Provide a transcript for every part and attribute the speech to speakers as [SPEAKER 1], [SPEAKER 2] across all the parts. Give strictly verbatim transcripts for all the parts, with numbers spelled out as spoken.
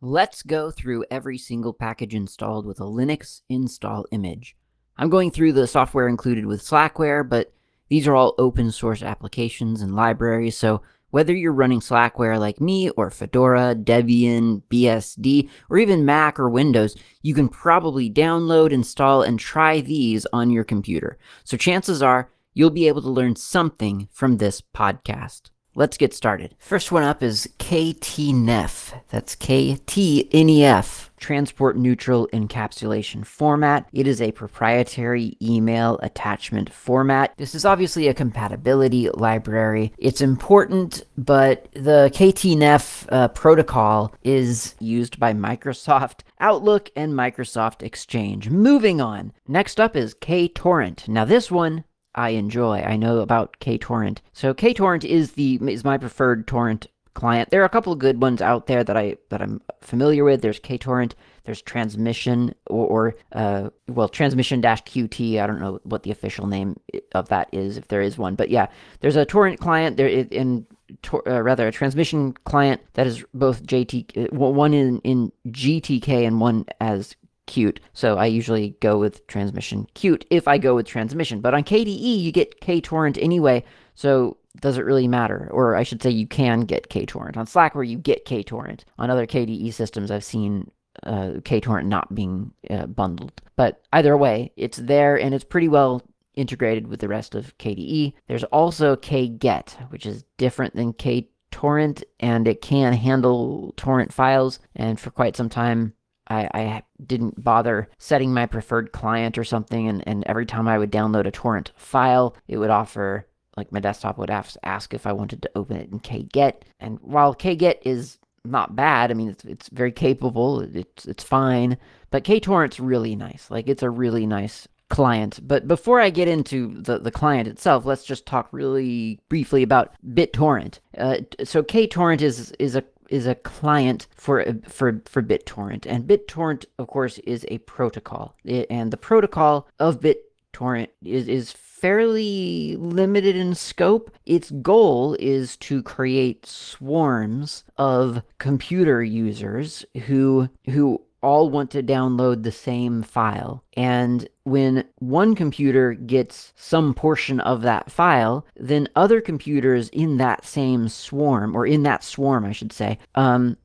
[SPEAKER 1] Let's go through every single package installed with a Linux install image. I'm going through the software included with Slackware, but these are all open source applications and libraries, so whether you're running Slackware like me, or Fedora, Debian, B S D, or even Mac or Windows, you can probably download, install, and try these on your computer. So chances are you'll be able to learn something from this podcast. Let's get started. First one up is K T N E F. That's K T N E F, Transport Neutral Encapsulation Format. It is a proprietary email attachment format. This is obviously a compatibility library. It's important, but the K T N E F uh, protocol is used by Microsoft Outlook and Microsoft Exchange. Moving on. Next up is KTorrent. Now this one I enjoy. I know about KTorrent. So KTorrent is the is my preferred torrent client. There are a couple of good ones out there that I that I'm familiar with. There's KTorrent. There's Transmission, or, or uh, well, Transmission-Q T. I don't know what the official name of that is, if there is one. But yeah, there's a torrent client there in uh, rather a transmission client that is both J T one in in G T K and one as Qt. So I usually go with transmission Qt if I go with transmission. But on K D E, you get KTorrent anyway, so does it really matter? Or I should say you can get KTorrent. On Slackware, you get KTorrent. On other K D E systems, I've seen uh, KTorrent not being uh, bundled. But either way, it's there, and it's pretty well integrated with the rest of K D E. There's also KGet, which is different than KTorrent, and it can handle torrent files. And for quite some time, I, I didn't bother setting my preferred client or something, and, and every time I would download a torrent file, it would offer, like my desktop would ask, ask if I wanted to open it in KGet. And while KGet is not bad, I mean, it's it's very capable, it's, it's fine, but KTorrent's really nice. Like, it's a really nice client. But before I get into the, the client itself, let's just talk really briefly about BitTorrent. Uh, so KTorrent is, is a is a client for for for BitTorrent, and BitTorrent, of course, is a protocol, it, and the protocol of BitTorrent is is fairly limited in scope. Its goal is to create swarms of computer users who who all want to download the same file. And when one computer gets some portion of that file, then other computers in that same swarm, or in that swarm, I should say, um,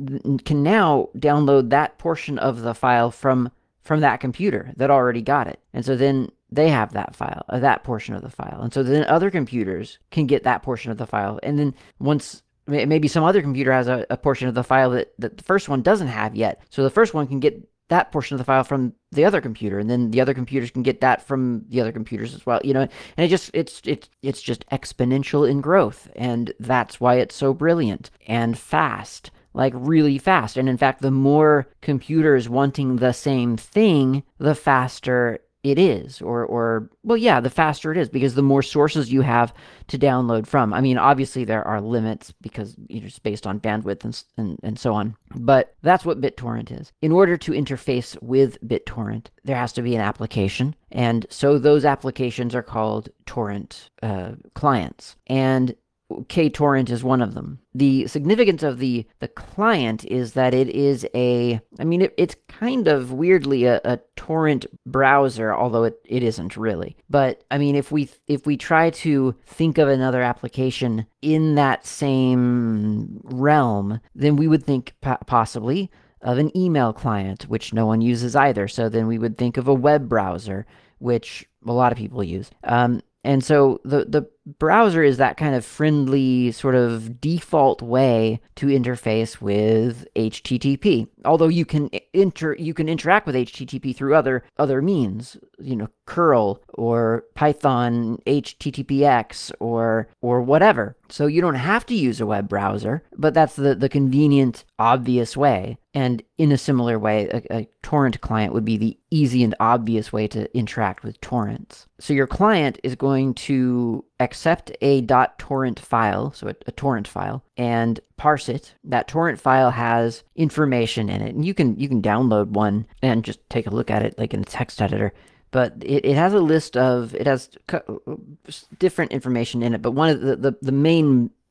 [SPEAKER 1] can now download that portion of the file from from that computer that already got it. And so then they have that file, uh, that portion of the file. And so then other computers can get that portion of the file. And then once maybe some other computer has a, a portion of the file that, that the first one doesn't have yet. So the first one can get that portion of the file from the other computer, and then the other computers can get that from the other computers as well. You know, and it just it's it's it's just exponential in growth, and that's why it's so brilliant and fast. Like, really fast. And in fact, the more computers wanting the same thing, the faster it is, or, or, well, yeah, the faster it is, because the more sources you have to download from. I mean, obviously there are limits, because, you know, it's based on bandwidth and, and, and so on, but that's what BitTorrent is. In order to interface with BitTorrent, there has to be an application, and so those applications are called torrent uh, clients, and KTorrent is one of them. The significance of the, the client is that it is a, I mean, it, it's kind of weirdly a, a torrent browser, although it, it isn't really. But I mean, if we if we try to think of another application in that same realm, then we would think po- possibly of an email client, which no one uses either. So then we would think of a web browser, which a lot of people use. Um, And so the, the browser is that kind of friendly, sort of default way to interface with H T T P. Although you can inter you can interact with H T T P through other other means, you know, curl or Python H T T P X or or whatever. So you don't have to use a web browser, but that's the, the convenient, obvious way. And in a similar way, a, a torrent client would be the easy and obvious way to interact with torrents. So your client is going to accept a .torrent file, so a, a torrent file, and parse it. That torrent file has information in it, and you can you can download one and just take a look at it like in a text editor. But it, it has a list of, it has different information in it, but one of the, the, the main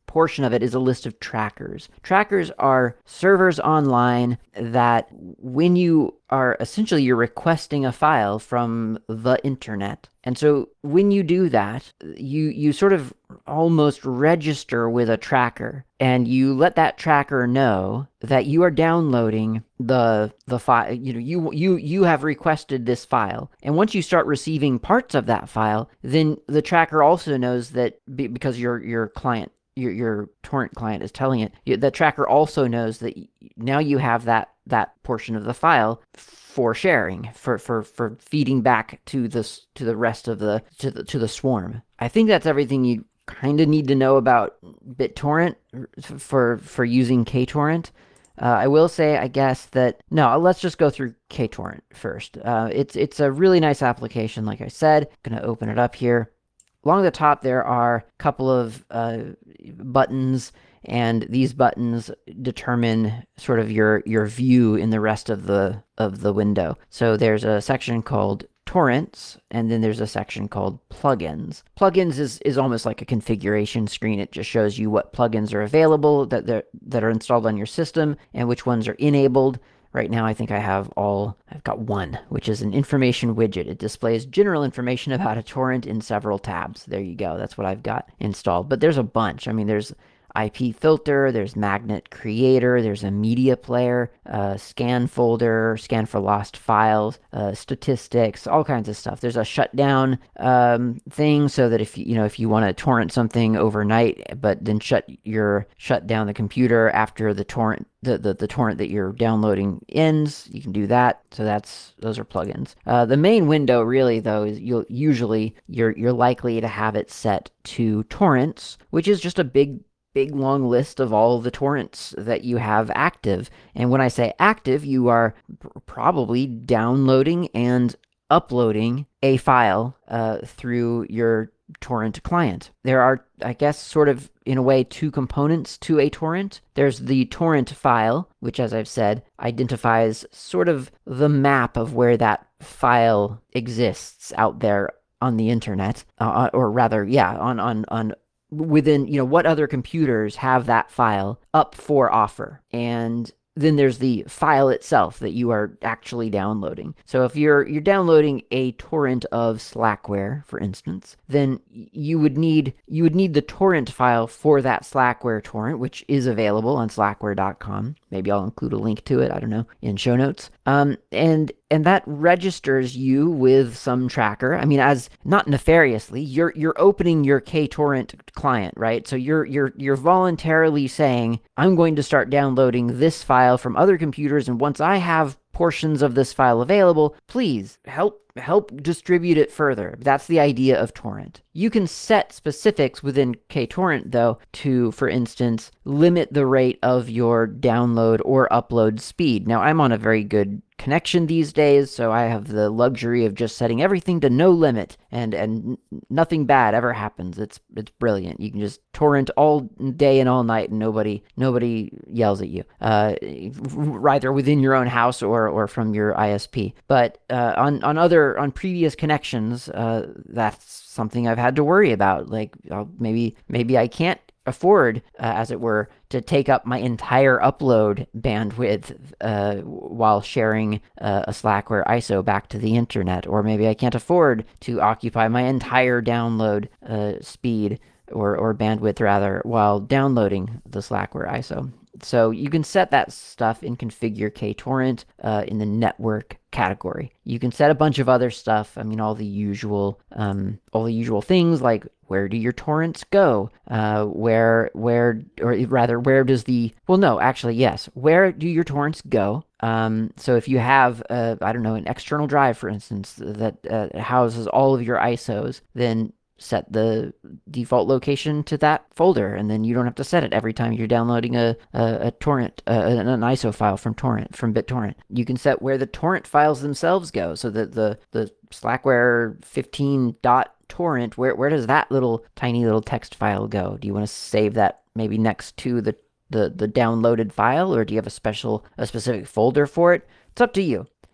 [SPEAKER 1] portion of it is a list of trackers. Trackers are servers online that when you are essentially you're requesting a file from the internet. And so when you do that, you you sort of almost register with a tracker, and you let that tracker know that you are downloading the the file. You know, you you you have requested this file. And once you start receiving parts of that file, then the tracker also knows that because your your client Your, your torrent client is telling it, the tracker also knows that now you have that that portion of the file for sharing, for for for feeding back to this to the rest of the to the to the swarm. I think that's everything you kind of need to know about BitTorrent for for using KTorrent. Uh, I will say, I guess, that no, let's just go through KTorrent first. Uh, it's it's a really nice application, like I said. I'm gonna open it up here. Along the top, there are a couple of uh, buttons, and these buttons determine sort of your your view in the rest of the of the window. So there's a section called torrents, and then there's a section called plugins. Plugins is, is almost like a configuration screen. It just shows you what plugins are available that that are installed on your system and which ones are enabled. Right now, I think I have all, I've got one, which is an information widget. It displays general information about a torrent in several tabs. There you go. That's what I've got installed. But there's a bunch. I mean, there's I P filter, there's magnet creator, there's a media player, uh, scan folder, scan for lost files, uh, statistics, all kinds of stuff. There's a shutdown um, thing so that if you, you know if you want to torrent something overnight, but then shut your shut down the computer after the torrent the, the, the torrent that you're downloading ends, you can do that. So that's those are plugins. Uh, the main window really though is you'll usually you're you're likely to have it set to torrents, which is just a big big long list of all the torrents that you have active. And when I say active, you are probably downloading and uploading a file uh, through your torrent client. There are, I guess, sort of in a way, two components to a torrent. There's the torrent file, which, as I've said, identifies sort of the map of where that file exists out there on the internet, uh, or rather, yeah, on on on within, you know, what other computers have that file up for offer. And then there's the file itself that you are actually downloading. So if you're you're downloading a torrent of Slackware, for instance, then you would need you would need the torrent file for that Slackware torrent, which is available on slackware dot com. Maybe I'll include a link to it, I don't know, in show notes. Um, and and that registers you with some tracker. I mean, as not nefariously, you're you're opening your KTorrent client, right? So you're you're you're voluntarily saying, I'm going to start downloading this file from other computers, and once I have portions of this file available, please help help distribute it further. That's the idea of torrent. You can set specifics within KTorrent, though, to, for instance, limit the rate of your download or upload speed. Now, I'm on a very good connection these days, so I have the luxury of just setting everything to no limit, and and nothing bad ever happens. It's it's brilliant. You can just torrent all day and all night, and nobody nobody yells at you, uh, either within your own house or or from your I S P. But uh, on on other on previous connections, uh, that's something I've had to worry about. Like uh, maybe maybe I can't afford, uh, as it were, to take up my entire upload bandwidth uh, while sharing uh, a Slackware I S O back to the internet. Or maybe I can't afford to occupy my entire download uh, speed or, or bandwidth, rather, while downloading the Slackware I S O. So you can set that stuff in Configure KTorrent uh, in the network category. You can set a bunch of other stuff. I mean, all the usual, um, all the usual things like where do your torrents go? Uh, where, where, or rather, where does the? Well, no, actually, yes. Where do your torrents go? Um, so if you have, uh, I don't know, an external drive, for instance, that uh, houses all of your I S Os, then set the default location to that folder, and then you don't have to set it every time you're downloading a, a, a torrent, uh, an I S O file from torrent, from BitTorrent. You can set where the torrent files themselves go, so that the, the Slackware fifteen dot torrent, where, where does that little tiny little text file go? Do you want to save that maybe next to the, the, the downloaded file, or do you have a special, a specific folder for it? It's up to you.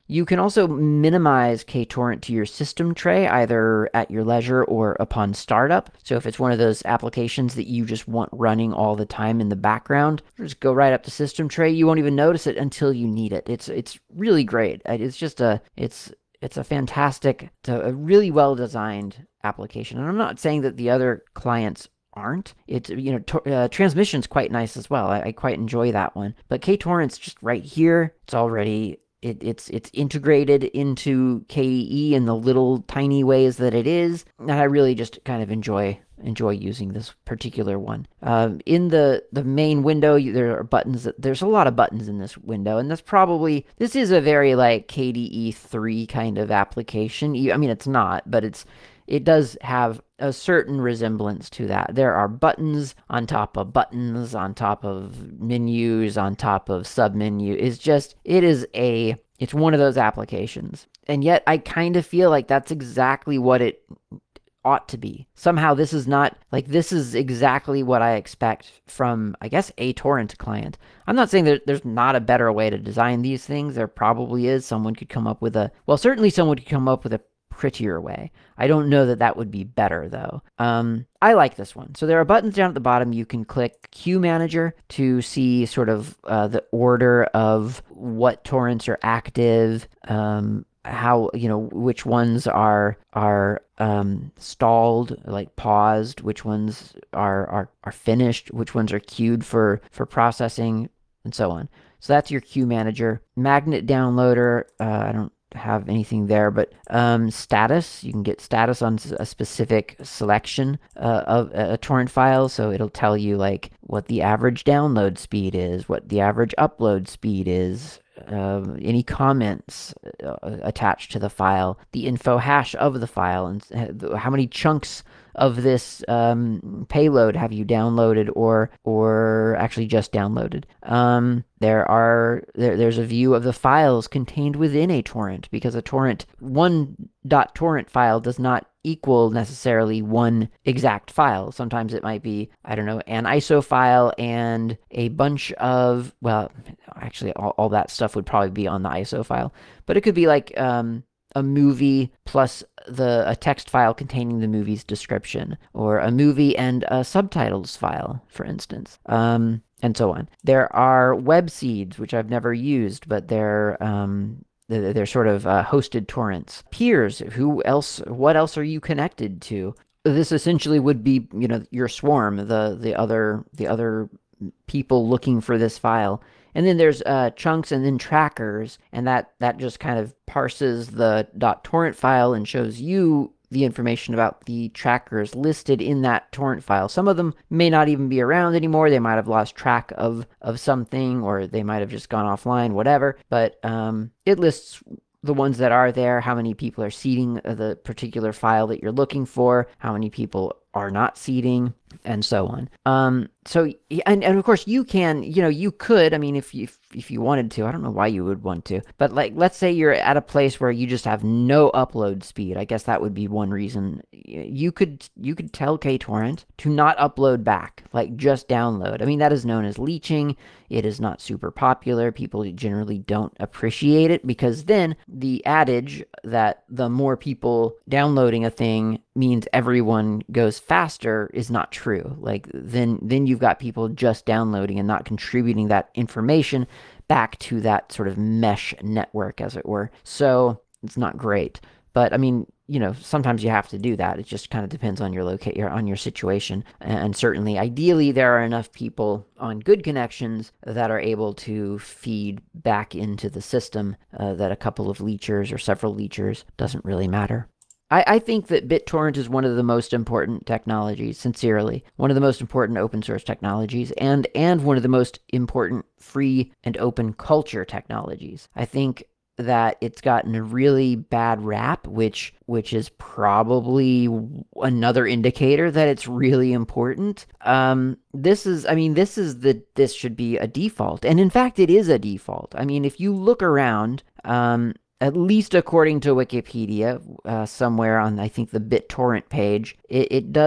[SPEAKER 1] You can also minimize KTorrent to your system tray, either at your leisure or upon startup. So if it's one of those applications that you just want running all the time in the background, just go right up to system tray. You won't even notice it until you need it. It's it's really great. It's just a it's it's a fantastic, it's a really well designed application. And I'm not saying that the other clients aren't. It's, you know, to, uh, transmission's quite nice as well. I, I quite enjoy that one. But KTorrent's just right here. It's already It, it's it's integrated into K D E in the little tiny ways that it is, and I really just kind of enjoy enjoy using this particular one. Um, in the the main window, there are buttons. That, there's a lot of buttons in this window, and that's probably this is a very like K D E three kind of application. I mean, it's not, but it's it does have a certain resemblance to that. There are buttons on top of buttons, on top of menus, on top of submenu. It's just, it is a, it's one of those applications. And yet I kind of feel like that's exactly what it ought to be. Somehow this is not, like this is exactly what I expect from, I guess, a torrent client. I'm not saying that there's not a better way to design these things. There probably is. Someone could come up with a, well, certainly someone could come up with a prettier way. I don't know that that would be better though. Um, I like this one. So there are buttons down at the bottom. You can click Queue Manager to see sort of uh, the order of what torrents are active, um, how, you know, which ones are are um, stalled, like paused, which ones are, are are finished, which ones are queued for for processing, and so on. So that's your Queue Manager. Magnet Downloader, uh, I don't have anything there, but um, status, you can get status on a specific selection uh, of a, a torrent file, so it'll tell you like what the average download speed is, what the average upload speed is, uh, any comments uh, attached to the file, the info hash of the file, and how many chunks of this um, payload have you downloaded or or actually just downloaded. Um, there are there, there's a view of the files contained within a torrent, because a torrent, one .torrent file does not equal necessarily one exact file. Sometimes it might be, I don't know, an I S O file and a bunch of, well, actually all, all that stuff would probably be on the I S O file, but it could be like um, a movie plus the a text file containing the movie's description, or a movie and a subtitles file, for instance, um, and so on. There are web seeds, which I've never used, but they're um, they're, they're sort of uh, hosted torrents. Peers, who else? What else are you connected to? This essentially would be, you know, your swarm, the the other the other people looking for this file. And then there's uh, chunks and then trackers, and that, that just kind of parses the .torrent file and shows you the information about the trackers listed in that torrent file. Some of them may not even be around anymore. They might have lost track of, of something, or they might have just gone offline, whatever. But um, it lists the ones that are there, how many people are seeding the particular file that you're looking for, how many people are not seeding, and so on. Um, so, and, and of course you can, you know, you could, I mean, if you, if, if you wanted to, I don't know why you would want to, but like, let's say you're at a place where you just have no upload speed. I guess that would be one reason. You could, you could tell KTorrent to not upload back, like just download. I mean, that is known as leeching. It is not super popular. People generally don't appreciate it, because then the adage that the more people downloading a thing means everyone goes faster is not true. Like then then you've got people just downloading and not contributing that information back to that sort of mesh network, as it were. So it's not great. But I mean, you know, sometimes you have to do that. It just kind of depends on your locate on your situation. And certainly, ideally, there are enough people on good connections that are able to feed back into the system uh, that a couple of leechers or several leechers doesn't really matter. I, I think that BitTorrent is one of the most important technologies, sincerely. One of the most important open source technologies, and, and one of the most important free and open culture technologies. I think that it's gotten a really bad rap, which which is probably another indicator that it's really important. Um, this is, I mean, this is the, this should be a default. And in fact, it is a default. I mean, if you look around, um, at least according to Wikipedia, uh, somewhere on, I think, the BitTorrent page, it, it does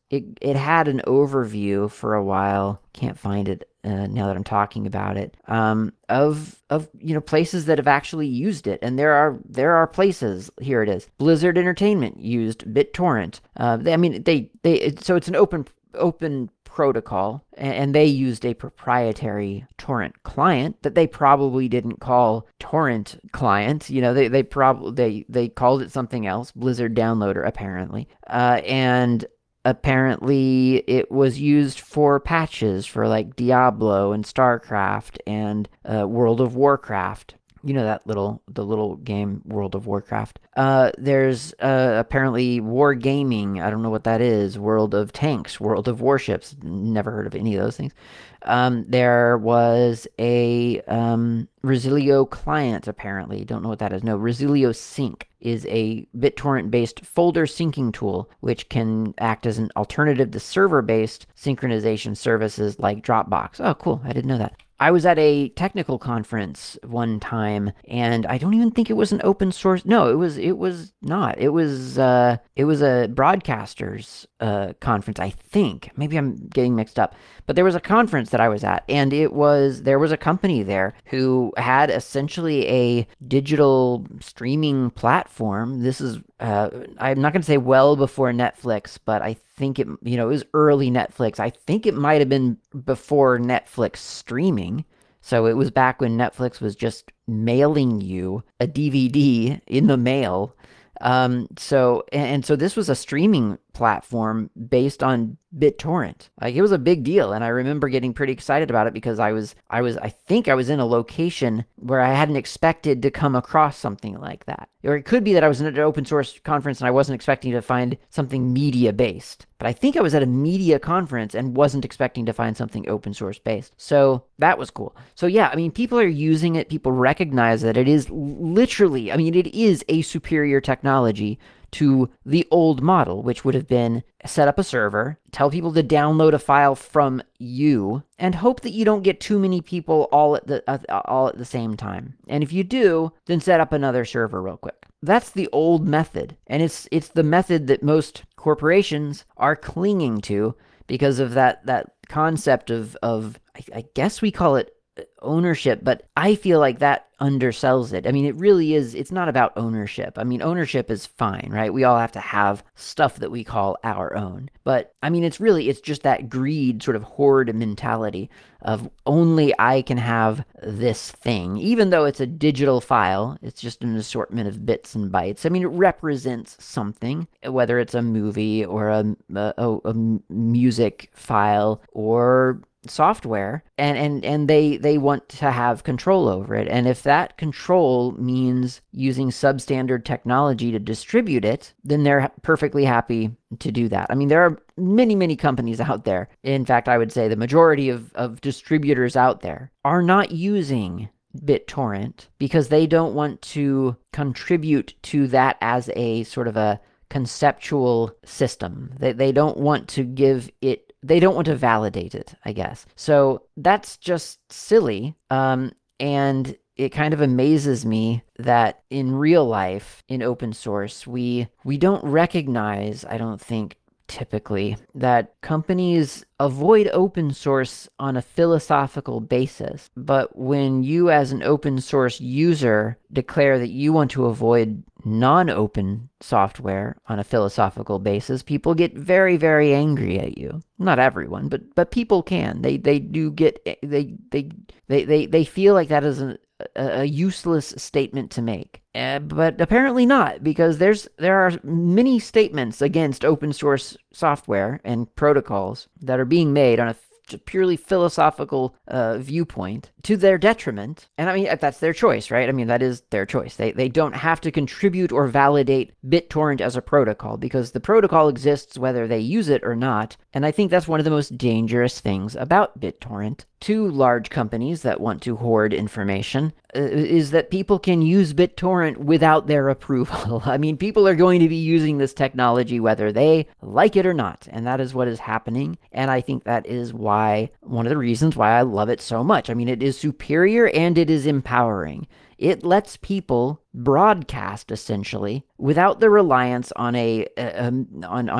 [SPEAKER 1] it it had an overview for a while. Can't find it uh, now that I'm talking about it. Um, of of you know places that have actually used it, and there are there are places. Here it is. Blizzard Entertainment used BitTorrent. Uh, they, I mean, they they it, so it's an open open protocol, and they used a proprietary torrent client that they probably didn't call torrent client. You know, they they probably they they called it something else, Blizzard Downloader apparently, uh, and apparently it was used for patches for like Diablo and StarCraft and uh, World of Warcraft. You know that little the little game World of Warcraft. Uh, there's uh, apparently Wargaming. I don't know what that is. World of Tanks, World of Warships. Never heard of any of those things. Um, there was a um, Resilio client, apparently. Don't know what that is. No, Resilio Sync is a BitTorrent-based folder syncing tool, which can act as an alternative to server-based synchronization services like Dropbox. Oh, cool. I didn't know that. I was at a technical conference one time, and I don't even think it was an open source. No, it was. It was not. It was. Uh, it was a broadcasters uh, conference. I think. Maybe I'm getting mixed up. But there was a conference that I was at, and it was there was a company there who had essentially a digital streaming platform. This is. Uh, I'm not going to say well before Netflix, but I think it, you know, it was early Netflix. I think it might have been before Netflix streaming. So it was back when Netflix was just mailing you a D V D in the mail. Um, so, and, and so this was a streaming platform based on BitTorrent. Like, it was a big deal, and I remember getting pretty excited about it because I was, I was, I think I was in a location where I hadn't expected to come across something like that. Or it could be that I was in an open source conference and I wasn't expecting to find something media based. But I think I was at a media conference and wasn't expecting to find something open source based. So that was cool. So yeah, I mean, people are using it. People recognize that it is literally, I mean, it is a superior technology to the old model, which would have been set up a server, tell people to download a file from you, and hope that you don't get too many people all at the uh, all at the same time. And if you do, then set up another server real quick. That's the old method, and it's it's the method that most corporations are clinging to because of that that concept of of I, I guess we call it ownership, but I feel like that undersells it. I mean, it really is, it's not about ownership. I mean, ownership is fine, right? We all have to have stuff that we call our own. But I mean, it's really, it's just that greed sort of hoard mentality of only I can have this thing, even though it's a digital file. It's just an assortment of bits and bytes. I mean, it represents something, whether it's a movie or a, a, a music file or software, and and and they they want to have control over it. And if that control means using substandard technology to distribute it, then they're perfectly happy to do that. I mean, there are many many companies out there. In fact, I would say the majority of of distributors out there are not using BitTorrent because they don't want to contribute to that as a sort of a conceptual system. They they don't want to give it They don't want to validate it, I guess. So that's just silly. Um, and it kind of amazes me that in real life, in open source, we we don't recognize, I don't think, typically, that companies avoid open source on a philosophical basis. But when you as an open source user declare that you want to avoid non-open software on a philosophical basis, people get very, very angry at you. Not everyone, but but people can. They they do get they they they they, they feel like that is an a useless statement to make. Uh, but apparently not, because there's there are many statements against open source software and protocols that are being made on a purely philosophical uh, viewpoint to their detriment. And I mean, that's their choice, right? I mean, that is their choice. They they don't have to contribute or validate BitTorrent as a protocol because the protocol exists whether they use it or not. And I think that's one of the most dangerous things about BitTorrent to large companies that want to hoard information uh, is that people can use BitTorrent without their approval. I mean, people are going to be using this technology whether they like it or not. And that is what is happening. And I think that is why, one of the reasons why I love it so much. I mean, it is superior and it is empowering. It lets people broadcast essentially without the reliance on a, a, a on on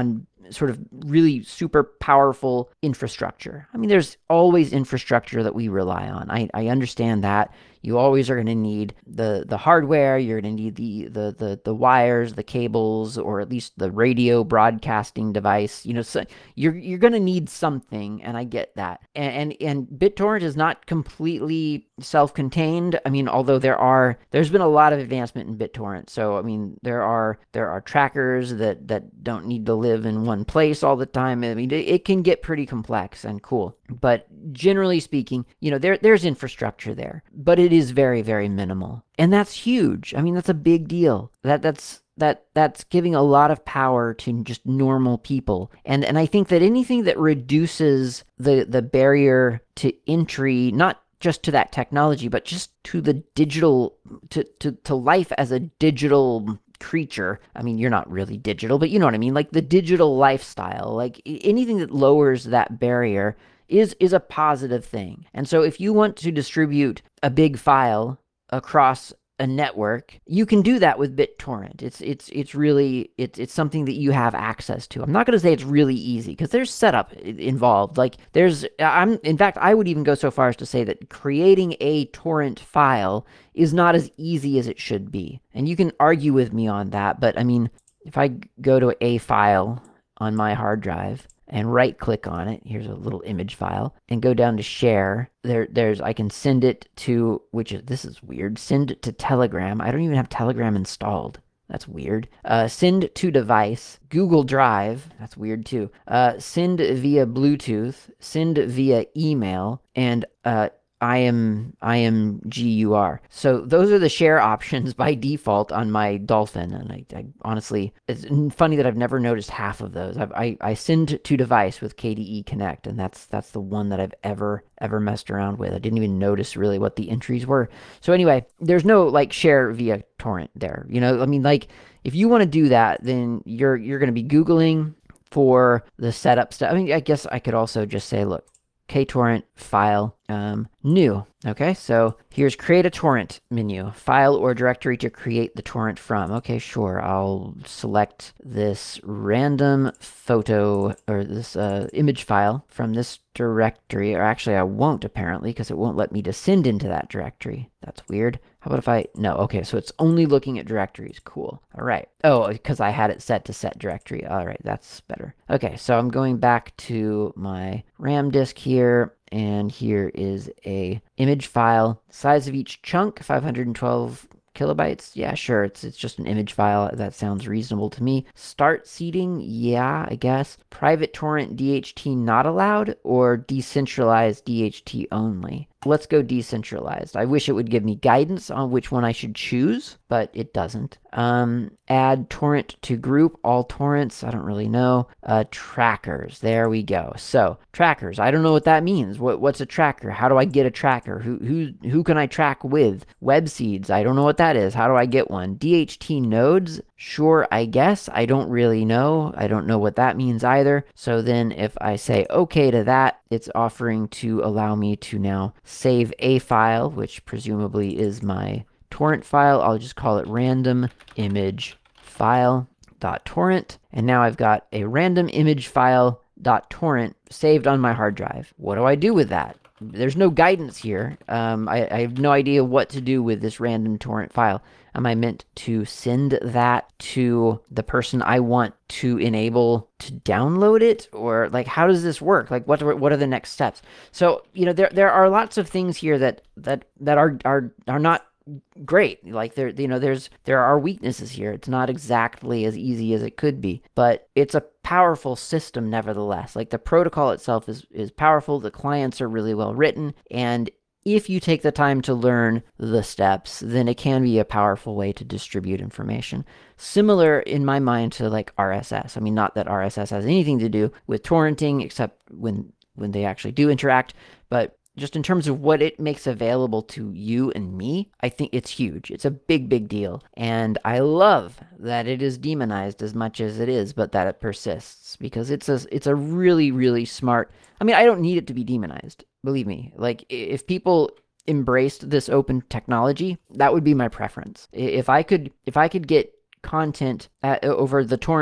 [SPEAKER 1] sort of really super powerful infrastructure. I mean, there's always infrastructure that we rely on. I, I understand that. You always are going to need the the hardware. You're going to need the, the the the wires, the cables, or at least the radio broadcasting device. You know, so you're you're going to need something, and I get that. And, and and BitTorrent is not completely self-contained. I mean, although there are there's been a lot of advancement in BitTorrent. So I mean, there are there are trackers that that don't need to live in one place all the time. I mean, it, it can get pretty complex and cool. But generally speaking, you know, there there's infrastructure there, but it is very, very minimal. And that's huge. I mean, that's a big deal. That that's that that's giving a lot of power to just normal people. And and I think that anything that reduces the the barrier to entry, not just to that technology, but just to the digital, to to, to life as a digital creature. I mean, you're not really digital, but you know what I mean? Like the digital lifestyle, like anything that lowers that barrier is is a positive thing. And so if you want to distribute a big file across a network, you can do that with BitTorrent. It's it's it's really it's it's something that you have access to. I'm not going to say it's really easy because there's setup involved. Like there's I'm in fact I would even go so far as to say that creating a torrent file is not as easy as it should be. And you can argue with me on that, but I mean, if I go to a file on my hard drive and right click on it, here's a little image file, and go down to share, there there's I can send it to, which is, this is weird, send it to Telegram. I don't even have Telegram installed. That's weird. Uh, send to device, Google Drive, that's weird too. Uh, send via Bluetooth, send via email, and uh, I am I am G U R. So those are the share options by default on my Dolphin, and I, I honestly, it's funny that I've never noticed half of those. I've, I I send to device with K D E Connect, and that's that's the one that I've ever ever messed around with. I didn't even notice really what the entries were. So anyway, there's no like share via torrent there. You know, I mean, like if you want to do that, then you're you're going to be Googling for the setup stuff. I mean, I guess I could also just say, look, KTorrent file, um, new. Okay, so here's create a torrent menu, file or directory to create the torrent from. Okay, sure, I'll select this random photo or this uh, image file from this directory, or actually I won't apparently because it won't let me descend into that directory. That's weird. How about if I, no, okay, so it's only looking at directories. Cool. All right. Oh, because I had it set to set directory. All right, that's better. Okay, so I'm going back to my RAM disk here, and here is a image file. Size of each chunk, five hundred twelve kilobytes. Yeah, sure. It's it's just an image file. That sounds reasonable to me. Start seeding. Yeah, I guess. Private torrent D H T not allowed, or decentralized D H T only? Let's go decentralized. I wish it would give me guidance on which one I should choose, but it doesn't. Um, add torrent to group, all torrents. I don't really know. Uh, trackers. There we go. So trackers. I don't know what that means. What what's a tracker? How do I get a tracker? Who who who can I track with? Web seeds. I don't know what that is. How do I get one? D H T nodes. Sure, I guess. I don't really know. I don't know what that means either. So then if I say okay to that, it's offering to allow me to now save a file, which presumably is my torrent file. I'll just call it random image file dot torrent. And now I've got a random image file dot torrent saved on my hard drive. What do I do with that? There's no guidance here. Um, I, I have no idea what to do with this random torrent file. Am I meant to send that to the person I want to enable to download it? Or like, how does this work? Like, what are, what are the next steps? So, you know, there there are lots of things here that that that are are are not great. Like there, you know, there's there are weaknesses here. It's not exactly as easy as it could be, but it's a powerful system nevertheless. Like the protocol itself is is powerful. The clients are really well written, and if you take the time to learn the steps, then it can be a powerful way to distribute information. Similar in my mind to like R S S. I mean, not that R S S has anything to do with torrenting, except when when they actually do interact, but just in terms of what it makes available to you and me, I think it's huge. It's a big, big deal. And I love that it is demonized as much as it is, but that it persists, because it's a, it's a really, really smart... I mean, I don't need it to be demonized. Believe me. Like, if people embraced this open technology, that would be my preference. If I could, if I could get content at, over the torrent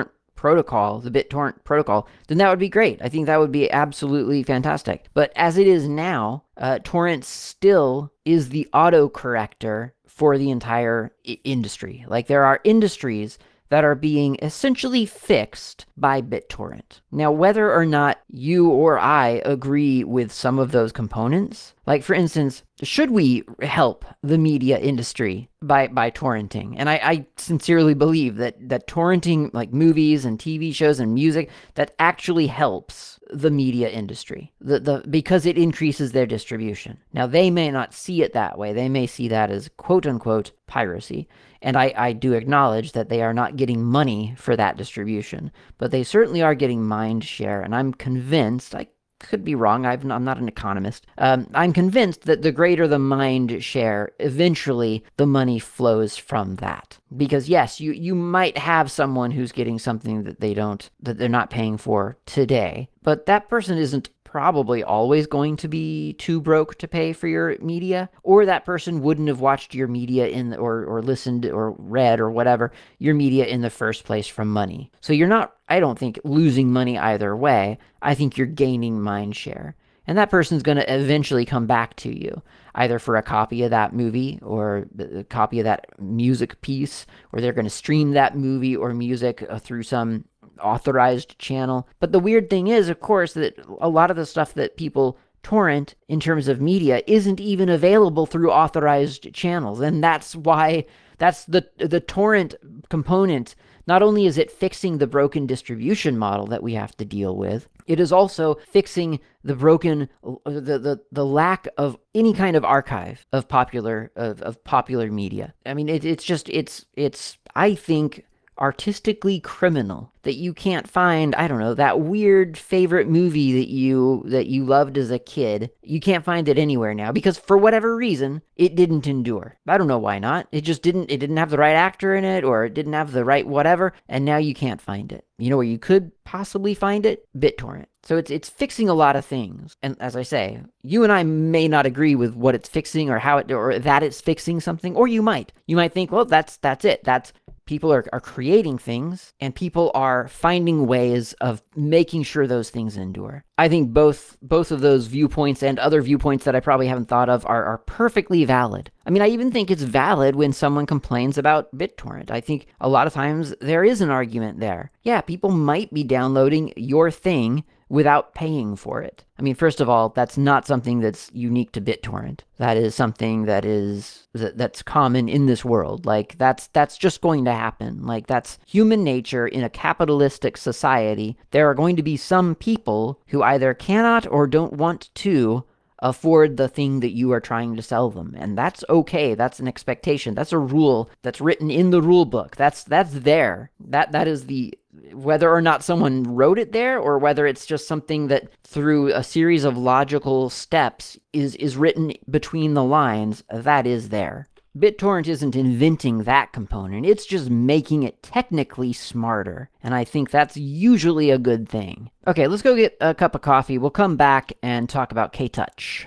[SPEAKER 1] protocol, the BitTorrent protocol, then that would be great. I think that would be absolutely fantastic. But as it is now, uh, torrent still is the autocorrector for the entire I- industry. Like, there are industries that are being essentially fixed by BitTorrent. Now, whether or not you or I agree with some of those components, like for instance, should we help the media industry by, by torrenting? And I, I sincerely believe that, that torrenting like movies and T V shows and music, that actually helps the media industry the, the, because it increases their distribution. Now, they may not see it that way. They may see that as quote unquote piracy. And I, I do acknowledge that they are not getting money for that distribution, but they certainly are getting mind share. And I'm convinced, I could be wrong, I've, I'm not an economist, um, I'm convinced that the greater the mind share, eventually the money flows from that. Because yes, you, you might have someone who's getting something that they don't, that they're not paying for today, but that person isn't probably always going to be too broke to pay for your media, or that person wouldn't have watched your media in the, or or listened or read or whatever your media in the first place from money. So you're not, I don't think, losing money either way. I think you're gaining mind share. And that person's going to eventually come back to you, either for a copy of that movie or a copy of that music piece, or they're going to stream that movie or music through some authorized channel. But the weird thing is, of course, that a lot of the stuff that people torrent in terms of media isn't even available through authorized channels. And that's why, that's the the torrent component. Not only is it fixing the broken distribution model that we have to deal with, it is also fixing the broken, the the, the lack of any kind of archive of popular of, of popular media. I mean, it, it's just, it's, it's, I think, artistically criminal that you can't find, I don't know, that weird favorite movie that you that you loved as a kid. You can't find it anywhere now because for whatever reason it didn't endure. I don't know why not. It just didn't it didn't have the right actor in it, or it didn't have the right whatever, and now you can't find it. You know where you could possibly find it? BitTorrent. So it's it's fixing a lot of things. And as I say, you and I may not agree with what it's fixing or how it or that it's fixing something, or you might. You might think, well, that's that's it. That's people are, are creating things, and people are finding ways of making sure those things endure. I think both both of those viewpoints and other viewpoints that I probably haven't thought of are, are perfectly valid. I mean, I even think it's valid when someone complains about BitTorrent. I think a lot of times there is an argument there. Yeah, people might be downloading your thing without paying for it. I mean, first of all, that's not something that's unique to BitTorrent. That is something that is that, that's common in this world. Like that's that's just going to happen. Like that's human nature in a capitalistic society. There are going to be some people who either cannot or don't want to afford the thing that you are trying to sell them. And that's okay. That's an expectation. That's a rule that's written in the rule book. That's that's there. That that is the whether or not someone wrote it there, or whether it's just something that through a series of logical steps is is written between the lines, that is there. BitTorrent isn't inventing that component, it's just making it technically smarter, and I think that's usually a good thing. Okay, let's go get a cup of coffee. We'll come back and talk about K-Touch.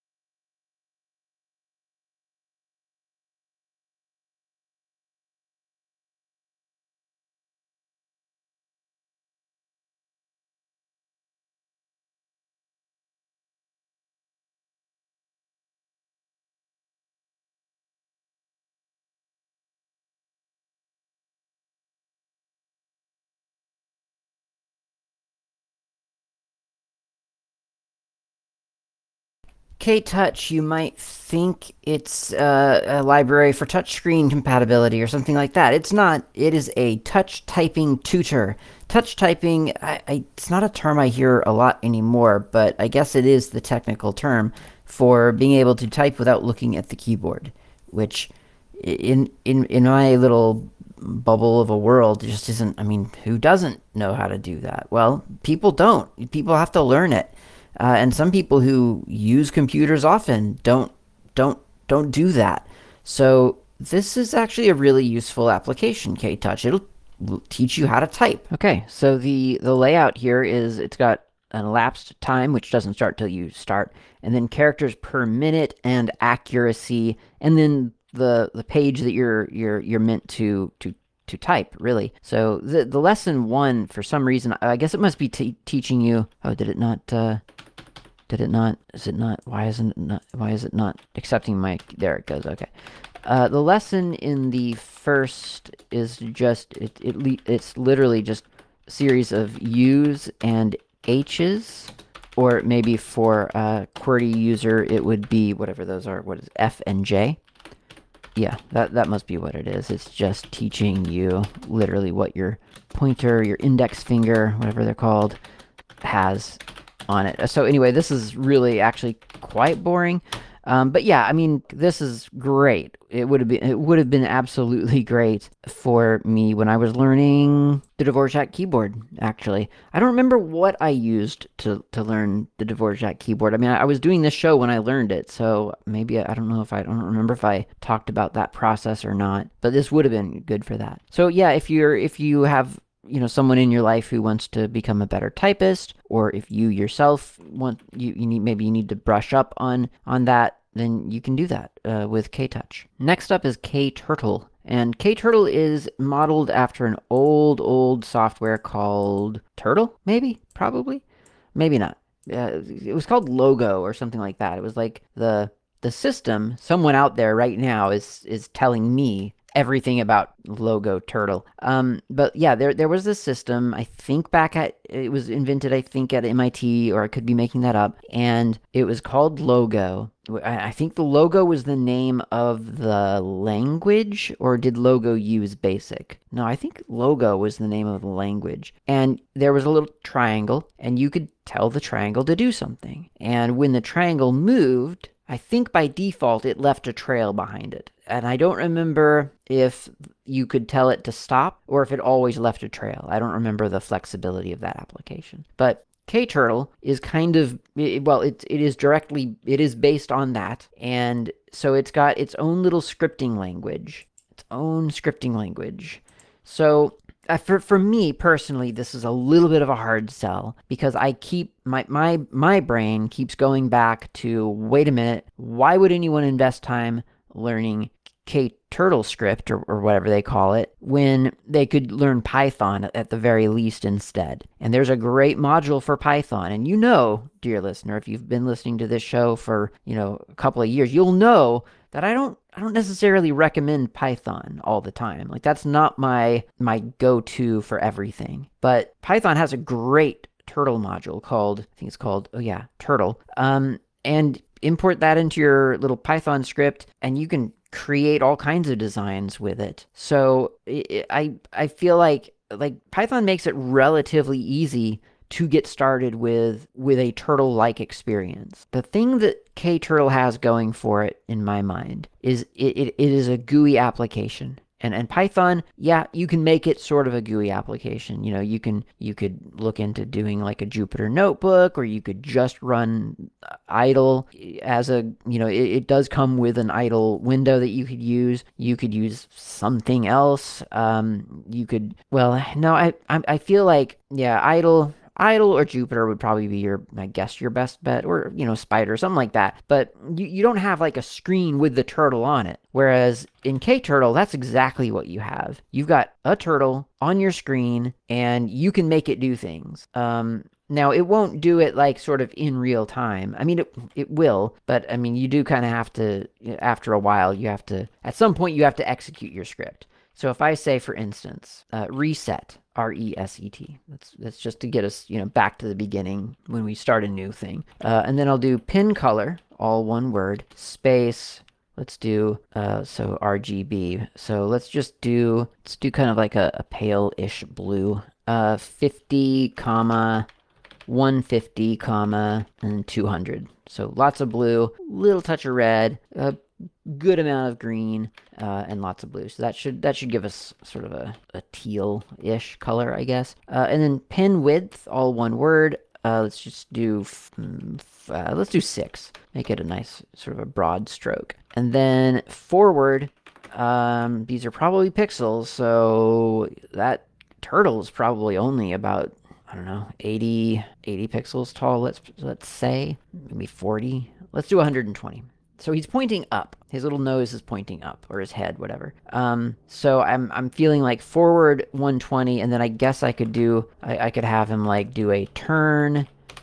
[SPEAKER 1] K-Touch, you might think it's uh, a library for touchscreen compatibility or something like that. It's not. It is a touch typing tutor. Touch typing, I, I, it's not a term I hear a lot anymore, but I guess it is the technical term for being able to type without looking at the keyboard, which in in in my little bubble of a world just isn't. I mean, who doesn't know how to do that? Well, people don't. People have to learn it. Uh, and some people who use computers often don't don't don't do that. So this is actually a really useful application, K-Touch. It'll teach you how to type. Okay, so the the layout here is it's got an elapsed time, which doesn't start till you start, and then characters per minute and accuracy, and then the the page that you're you're you're meant to to to type, really. So the the lesson one, for some reason, I guess it must be t teaching you. Oh, did it not? Uh, did it not? Is it not? Why isn't it not? Why is it not accepting my? There it goes. Okay. Uh, the lesson in the first is just it. It le it's literally just a series of U's and H's, or maybe for a QWERTY user, it would be whatever those are. What is it, F and J? Yeah, that, that must be what it is. It's just teaching you literally what your pointer, your index finger, whatever they're called, has on it. So anyway, this is really actually quite boring. Um, but yeah, I mean, this is great. It would have been it would have been absolutely great for me when I was learning the Dvorak keyboard, actually. I don't remember what I used to, to learn the Dvorak keyboard. I mean, I, I was doing this show when I learned it, so maybe I, I don't know if I, I don't remember if I talked about that process or not, but this would have been good for that. So yeah, if you're if you have you know, someone in your life who wants to become a better typist, or if you yourself want, you, you need, maybe you need to brush up on, on that, then you can do that uh, with KTouch. Next up is KTurtle. And KTurtle is modeled after an old, old software called Turtle, maybe? Probably? Maybe not. Uh, it was called Logo or something like that. It was like the the system, someone out there right now is is telling me everything about Logo Turtle. Um, but yeah, there there was this system, I think back at, it was invented, I think, at M I T, or I could be making that up, and it was called Logo. I think the Logo was the name of the language, or did Logo use BASIC? No, I think Logo was the name of the language. And there was a little triangle, and you could tell the triangle to do something. And when the triangle moved, I think by default it left a trail behind it. And I don't remember if you could tell it to stop or if it always left a trail. I don't remember the flexibility of that application. But KTurtle is kind of, well, it, it is directly, it is based on that. And so it's got its own little scripting language, its own scripting language. So uh, for, for me personally, this is a little bit of a hard sell because I keep, my, my, my brain keeps going back to, wait a minute, why would anyone invest time learning KTurtle script, or, or whatever they call it, when they could learn Python at the very least instead? And there's a great module for Python. And you know, dear listener, if you've been listening to this show for, you know, a couple of years, you'll know that I don't I don't necessarily recommend Python all the time. Like, that's not my my go-to for everything. But Python has a great turtle module called, I think it's called, oh yeah, Turtle. Um, and import that into your little Python script, and you can create all kinds of designs with it. So it, I I feel like like Python makes it relatively easy to get started with with a turtle-like experience. The thing that KTurtle has going for it, in my mind, is it, it, it is a G U I application. And and Python, yeah, you can make it sort of a G U I application. You know, you can you could look into doing like a Jupyter notebook, or you could just run idle as a, you know, it, it does come with an idle window that you could use. You could use something else. Um, you could, well, no, I I, I feel like, yeah, idle. Idle or Jupyter would probably be your, I guess, your best bet, or, you know, Spider, something like that. But you, you don't have like a screen with the turtle on it. Whereas in KTurtle, that's exactly what you have. You've got a turtle on your screen, and you can make it do things. Um, now, it won't do it like sort of in real time. I mean, it, it will, but I mean, you do kind of have to, after a while, you have to, at some point, you have to execute your script. So if I say, for instance, uh, reset, R E S E T, that's, that's just to get us, you know, back to the beginning when we start a new thing. Uh, and then I'll do pin color, all one word, space, let's do, uh, so R G B. So let's just do, let's do kind of like a, a pale-ish blue, uh, fifty, comma, one fifty, comma, and two hundred. So lots of blue, little touch of red, a good amount of green, uh, and lots of blue. So that should that should give us sort of a, a teal-ish color, I guess. Uh, and then pin width, all one word. Uh, let's just do, f f uh, let's do six. Make it a nice sort of a broad stroke. And then forward, um, these are probably pixels, so that turtle is probably only about, I don't know, eighty, eighty pixels tall, let's let's say, maybe forty. Let's do one hundred twenty. so he's pointing up. His little nose is pointing up, or his head, whatever. Um, so I'm I'm feeling like forward one twenty, and then I guess I could do I, I could have him like do a turn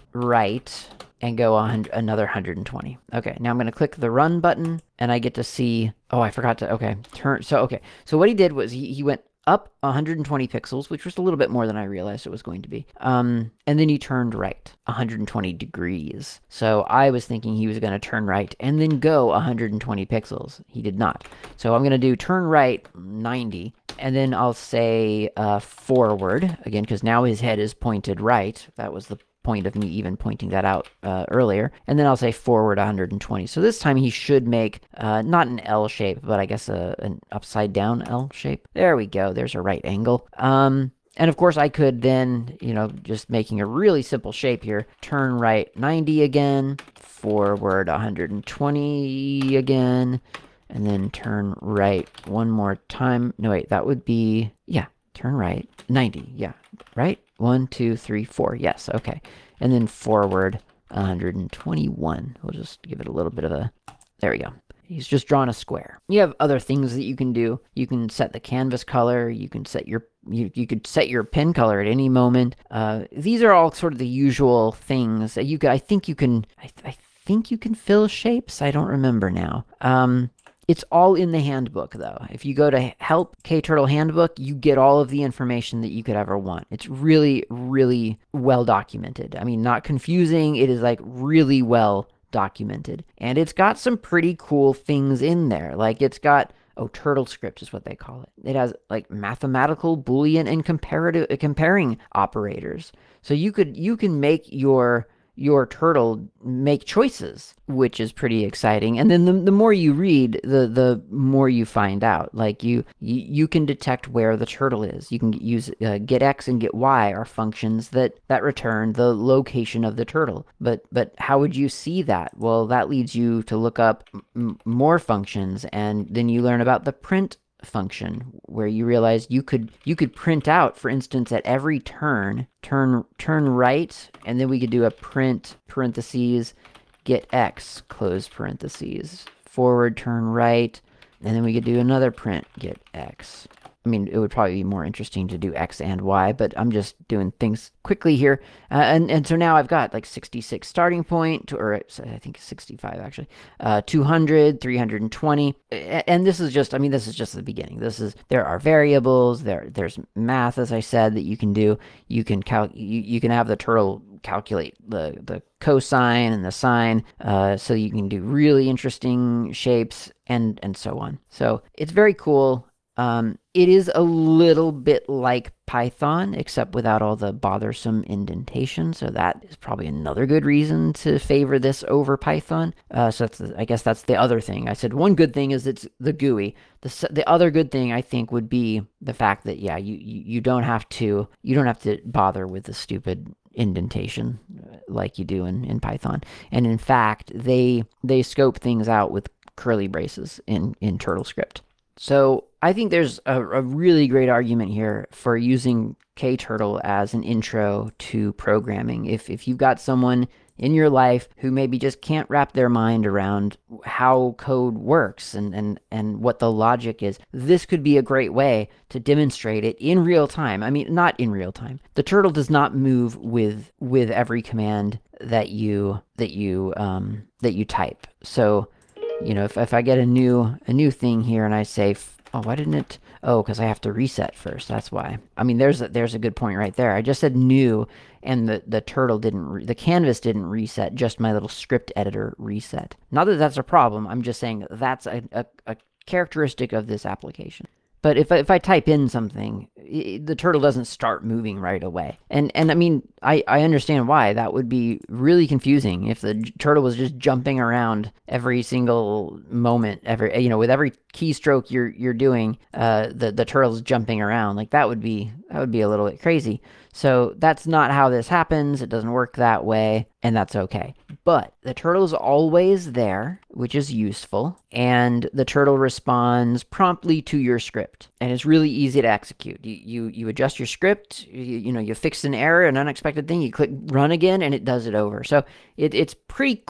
[SPEAKER 1] right and go on another one hundred twenty. Okay, now I'm going to click the run button, and I get to see, oh, I forgot to, okay, turn, so, okay. So what he did was he, he went up one hundred twenty pixels, which was a little bit more than I realized it was going to be. Um, and then he turned right one hundred twenty degrees. So I was thinking he was going to turn right and then go one hundred twenty pixels. He did not. So I'm going to do turn right ninety, and then I'll say uh, forward, again, because now his head is pointed right. That was the point of me even pointing that out uh, earlier. And then I'll say forward one hundred twenty. So this time he should make uh, not an L shape, but I guess a, an upside down L shape. There we go. There's a right angle. Um, and of course I could then, you know, just making a really simple shape here, turn right ninety again, forward one hundred twenty again, and then turn right one more time. No, wait, that would be, yeah, turn right ninety. Yeah, right? One, two, three, four. Yes, okay. And then forward one hundred twenty-one. We'll just give it a little bit of a... There we go. He's just drawn a square. You have other things that you can do. You can set the canvas color. You can set your... You, you could set your pen color at any moment. Uh, these are all sort of the usual things that you could... I think you can... I, I think you can fill shapes. I don't remember now. Um... It's all in the handbook, though. If you go to Help KTurtle Handbook, you get all of the information that you could ever want. It's really, really well documented. I mean, not confusing. It is, like, really well documented. And it's got some pretty cool things in there. Like, it's got... Oh, turtle script is what they call it. It has, like, mathematical, Boolean, and comparative comparing operators. So you could you can make your... your turtle make choices, which is pretty exciting. And then the, the more you read, the the more you find out. Like you you, you can detect where the turtle is. You can use uh, get X and get Y are functions that that return the location of the turtle. But but how would you see that? Well, that leads you to look up m more functions, and then you learn about the print function, where you realize you could you could print out, for instance, at every turn, turn turn right, and then we could do a print parentheses get X close parentheses, forward turn right, and then we could do another print get X. I mean, it would probably be more interesting to do X and Y, but I'm just doing things quickly here. Uh, and, and so now I've got like sixty-six starting point, to, or I think sixty-five actually, uh, two hundred, three hundred twenty. And this is just, I mean, this is just the beginning. This is, there are variables, there, there's math, as I said, that you can do. You can cal you, you can have the turtle calculate the, the cosine and the sine, uh, so you can do really interesting shapes and, and so on. So it's very cool. Um, it is a little bit like Python, except without all the bothersome indentation. So that is probably another good reason to favor this over Python. Uh, so that's the, I guess that's the other thing. I said one good thing is it's the G U I. The the other good thing I think would be the fact that yeah, you you, you don't have to you don't have to bother with the stupid indentation like you do in in Python. And in fact, they they scope things out with curly braces in in TurtleScript. So I think there's a, a really great argument here for using KTurtle as an intro to programming. If, if you've got someone in your life who maybe just can't wrap their mind around how code works and, and, and what the logic is, this could be a great way to demonstrate it in real time. I mean, not in real time. The turtle does not move with with every command that you that you um, that you type. So you know, if, if I get a new a new thing here and I say, oh, why didn't it? Oh, because I have to reset first. That's why. I mean, there's a, there's a good point right there. I just said new, and the the turtle didn't, re the canvas didn't reset. Just my little script editor reset. Not that that's a problem. I'm just saying that's a a, a characteristic of this application. But if I, if I type in something, it, the turtle doesn't start moving right away. And and I mean, I, I understand why. That would be really confusing if the turtle was just jumping around every single moment, every you know, with every keystroke you're you're doing, uh, the the turtle's jumping around. Like that would be that would be a little bit crazy. So that's not how this happens. It doesn't work that way, and that's okay. But the turtle is always there, which is useful, and the turtle responds promptly to your script, and it's really easy to execute. You you, you adjust your script, you, you know, you fix an error, an unexpected thing, you click run again, and it does it over. So it, it's pretty quick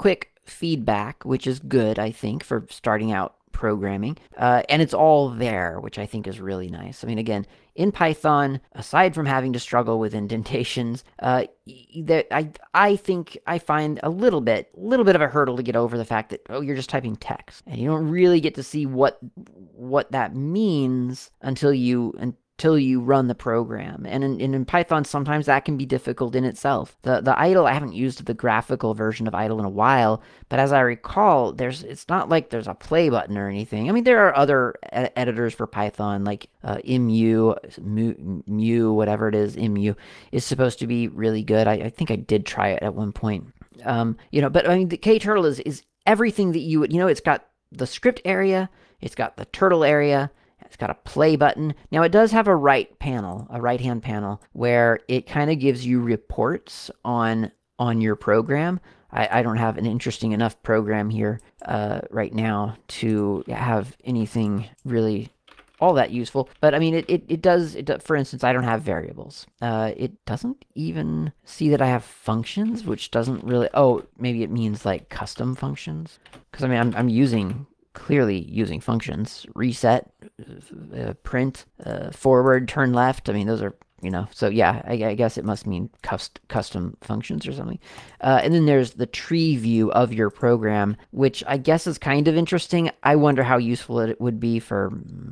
[SPEAKER 1] feedback, which is good, I think, for starting out programming. Uh, and it's all there, which I think is really nice. I mean, again, in Python, aside from having to struggle with indentations, uh, that I I think I find a little bit, little bit of a hurdle to get over the fact that, oh, you're just typing text, and you don't really get to see what what that means until you until you run the program. And in, in Python, sometimes that can be difficult in itself. The the idle, I haven't used the graphical version of idle in a while, but as I recall, there's it's not like there's a play button or anything. I mean, there are other e- editors for Python, like uh, Emu, Mu, Mu, whatever it is, Emu, is supposed to be really good. I, I think I did try it at one point. Um, you know, but I mean, the KTurtle is, is everything that you would, you know, it's got the script area, it's got the turtle area, it's got a play button. Now, it does have a right panel, a right-hand panel, where it kind of gives you reports on on your program. I, I don't have an interesting enough program here uh, right now to have anything really all that useful. But I mean, it, it, it does, it, for instance, I don't have variables. Uh, it doesn't even see that I have functions, which doesn't really, oh, maybe it means like custom functions. Because I mean, I'm, I'm using clearly using functions, reset, uh, print, uh, forward, turn left. I mean, those are, you know, so yeah, I, I guess it must mean cust custom functions or something. Uh, and then there's the tree view of your program, which I guess is kind of interesting. I wonder how useful it would be for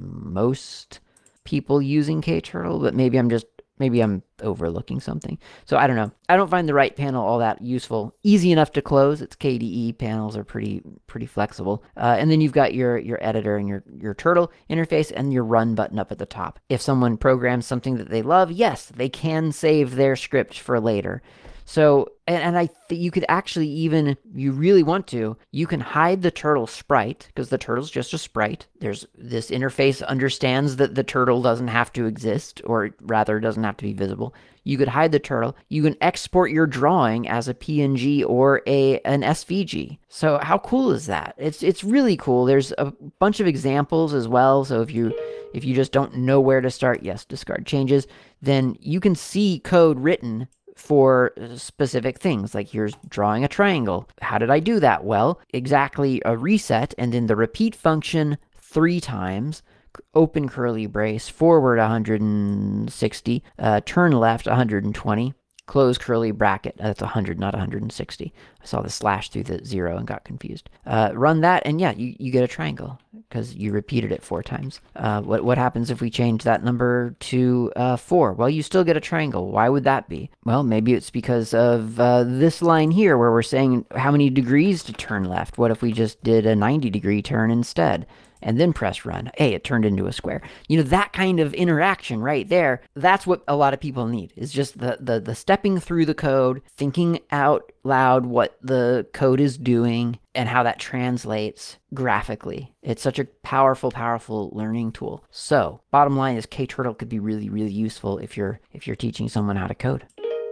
[SPEAKER 1] most people using KTurtle, but maybe I'm just Maybe I'm overlooking something. So I don't know. I don't find the right panel all that useful. Easy enough to close. It's K D E. Panels are pretty pretty flexible. Uh, and then you've got your your editor and your, your turtle interface and your run button up at the top. If someone programs something that they love, yes, they can save their script for later. So, and, and I think you could actually even, you really want to, you can hide the turtle sprite, because the turtle's just a sprite. There's this interface understands that the turtle doesn't have to exist, or rather doesn't have to be visible. You could hide the turtle. You can export your drawing as a P N G or a an S V G. So how cool is that? It's it's really cool. There's a bunch of examples as well. So if you if you just don't know where to start, yes, discard changes, then you can see code written for specific things, like here's drawing a triangle. How did I do that? Well, exactly a reset and then the repeat function three times, open curly brace, forward one hundred sixty, uh, turn left one hundred twenty, close curly bracket. That's one hundred, not one hundred sixty. I saw the slash through the zero and got confused. Uh, run that, and yeah, you, you get a triangle because you repeated it four times. Uh, what, what happens if we change that number to uh, four? Well, you still get a triangle. Why would that be? Well, maybe it's because of uh, this line here where we're saying how many degrees to turn left. What if we just did a ninety degree turn instead? And then press run. Hey, it turned into a square. You know, that kind of interaction right there, that's what a lot of people need, is just the, the, the stepping through the code, thinking out loud what the code is doing and how that translates graphically. It's such a powerful, powerful learning tool. So bottom line is KTurtle could be really, really useful if you're if you're teaching someone how to code.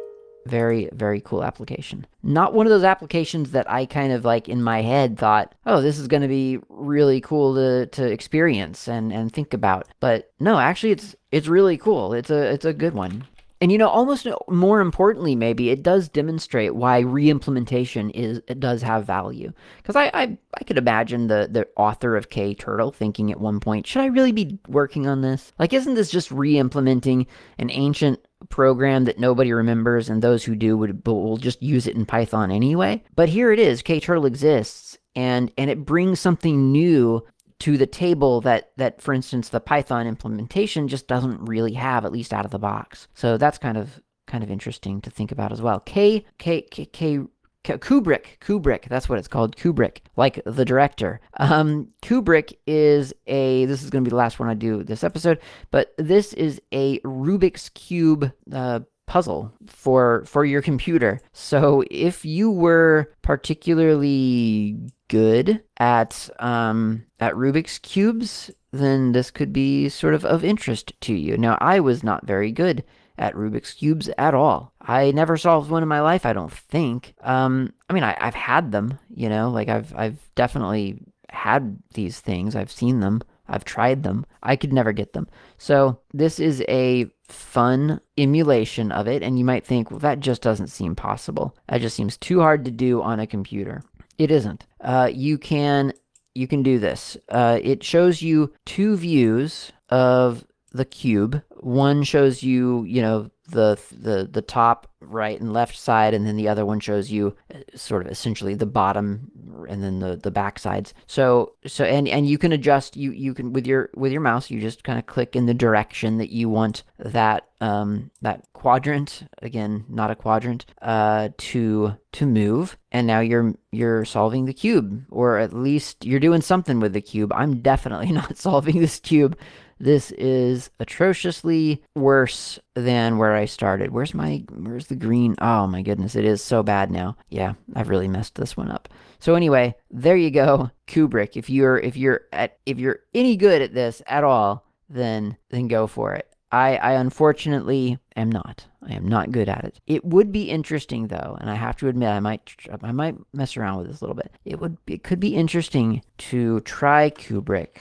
[SPEAKER 1] Very, very cool application. Not one of those applications that I kind of like in my head thought, oh, this is going to be really cool to, to experience and, and think about. But no, actually it's it's really cool. It's a it's a good one. And you know, almost more importantly, maybe it does demonstrate why re-implementation is it does have value. Because I, I I could imagine the the author of KTurtle thinking at one point, should I really be working on this? Like, isn't this just re-implementing an ancient program that nobody remembers, and those who do would will just use it in Python anyway? But here it is, KTurtle exists, and and it brings something new to the table that, that, for instance, the Python implementation just doesn't really have, at least out of the box. So that's kind of kind of interesting to think about as well. K, K, K, K, K Kubrick, Kubrick, that's what it's called, Kubrick, like the director. Um, Kubrick is a, this is going to be the last one I do this episode, but this is a Rubik's Cube uh, puzzle for for your computer. So if you were particularly good at um, at Rubik's cubes, then this could be sort of of interest to you. Now, I was not very good at Rubik's cubes at all. I never solved one in my life, I don't think. Um, I mean, I, I've had them, you know, like I've I've definitely had these things. I've seen them. I've tried them. I could never get them. So this is a fun emulation of it, and you might think, well, that just doesn't seem possible. That just seems too hard to do on a computer. It isn't. Uh, you can you can do this. Uh, it shows you two views of the cube. One shows you, you know, the the the top right and left side, and then the other one shows you uh, sort of essentially the bottom and then the the back sides. So so and and you can adjust. You you can with your with your mouse. You just kind of click in the direction that you want that um that quadrant, again not a quadrant, uh to to move, and now you're you're solving the cube, or at least you're doing something with the cube. I'm definitely not solving this cube. This is atrociously worse than where I started. Where's my, where's the green? Oh my goodness, it is so bad now. Yeah, I've really messed this one up. So anyway, there you go, Kubrick. If you're, if you're at, if you're any good at this at all, then, then go for it. I, I unfortunately am not. I am not good at it. It would be interesting though, and I have to admit, I might, I might mess around with this a little bit. It would, it could be interesting to try Kubrick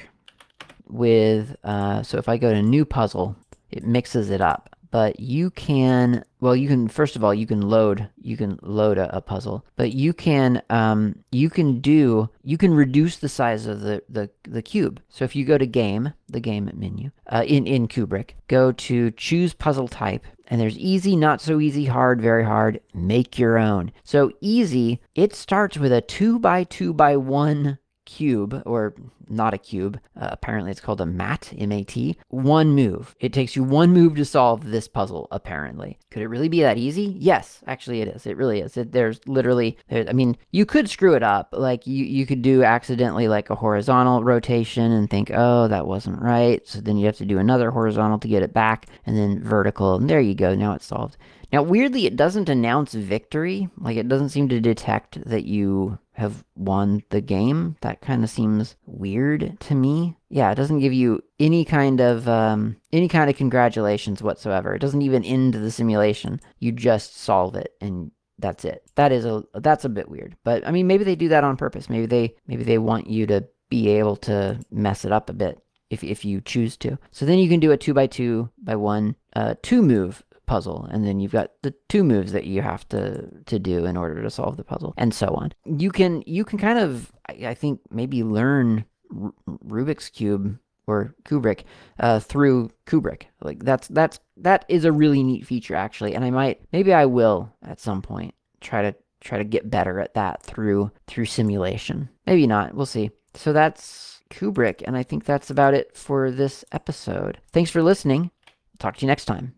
[SPEAKER 1] with, uh, so if I go to new puzzle, it mixes it up. But you can, well, you can, first of all, you can load, you can load a, a puzzle, but you can, um, you can do, you can reduce the size of the, the, the cube. So if you go to game, the game menu, uh, in, in Kubrick, go to choose puzzle type, and there's easy, not so easy, hard, very hard, make your own. So easy, it starts with a two by two by one cube, or not a cube. Uh, apparently it's called a mat, M A T. One move. It takes you one move to solve this puzzle, apparently. Could it really be that easy? Yes, actually it is. It really is. It, there's literally, there, I mean, you could screw it up. Like, you, you could do accidentally like a horizontal rotation and think, oh, that wasn't right. So then you have to do another horizontal to get it back, and then vertical, and there you go. Now it's solved. Now, weirdly, it doesn't announce victory. Like, it doesn't seem to detect that you have won the game. That kind of seems weird to me. Yeah, it doesn't give you any kind of um, any kind of congratulations whatsoever. It doesn't even end the simulation. You just solve it, and that's it. That is a that's a bit weird. But I mean, maybe they do that on purpose. Maybe they maybe they want you to be able to mess it up a bit if if you choose to. So then you can do a two by two by one uh, two move puzzle, and then you've got the two moves that you have to to do in order to solve the puzzle, and so on. You can you can kind of, I, I think, maybe learn R Rubik's Cube or Kubrick uh, through Kubrick. Like, that's that's that is a really neat feature, actually, and I might maybe I will at some point try to try to get better at that through through simulation. Maybe not. We'll see. So that's Kubrick, and I think that's about it for this episode. Thanks for listening. Talk to you next time.